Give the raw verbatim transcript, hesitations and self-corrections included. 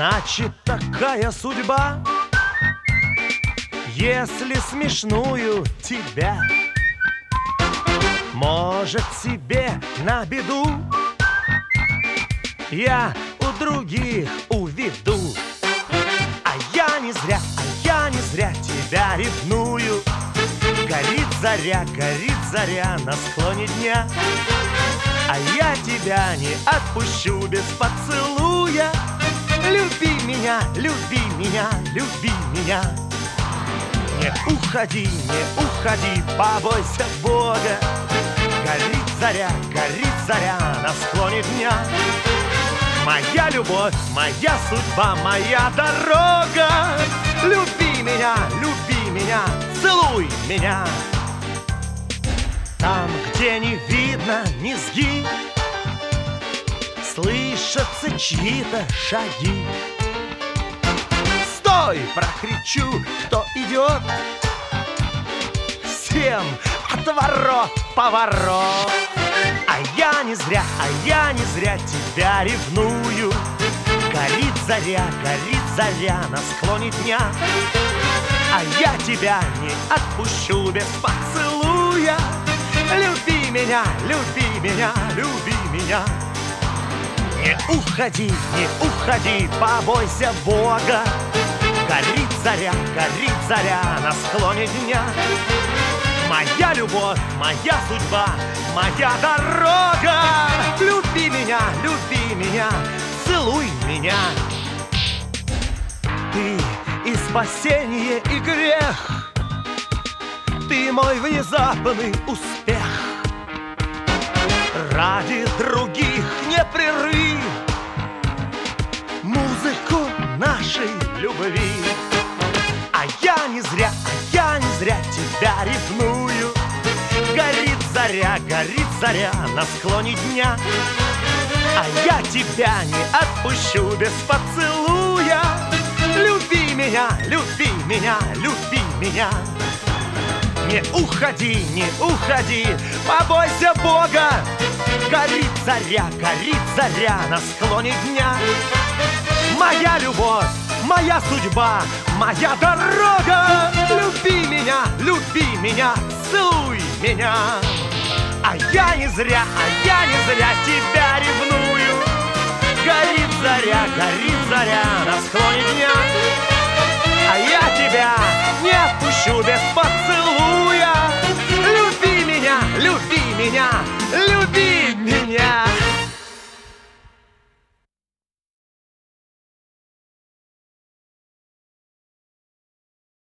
Значит, такая судьба, если смешную тебя может себе на беду я у других уведу. А я не зря, а я не зря тебя ревную. Горит заря, горит заря на склоне дня, а я тебя не отпущу без поцелуя. Люби меня, люби меня, люби меня. Не уходи, не уходи, побойся Бога. Горит заря, горит заря на склоне дня. Моя любовь, моя судьба, моя дорога. Люби меня, люби меня, целуй меня. Там, где не видно низги, слышатся чьи-то шаги. Стой, прокричу, кто идет. Всем отворот, поворот. А я не зря, а я не зря тебя ревную. Горит заря, горит заря на склоне дня, а я тебя не отпущу без поцелуя. Люби меня, люби меня, люби меня. Не уходи, не уходи, побойся Бога. Горит заря, горит заря на склоне дня. Моя любовь, моя судьба, моя дорога. Люби меня, люби меня, целуй меня. Ты и спасение, и грех. Ты мой внезапный успех. Ради других не прерви музыку нашей любви. А я не зря, а я не зря тебя ревную. Горит заря, горит заря на склоне дня, а я тебя не отпущу без поцелуя. Люби меня, люби меня, люби меня. Не уходи, не уходи, побойся Бога. Горит заря, горит заря на склоне дня. Моя любовь, моя судьба, моя дорога. Люби меня, люби меня, целуй меня. А я не зря, а я не зря тебя ревную. Горит заря, горит заря на склоне дня, а я тебя не отпущу без поцелуя.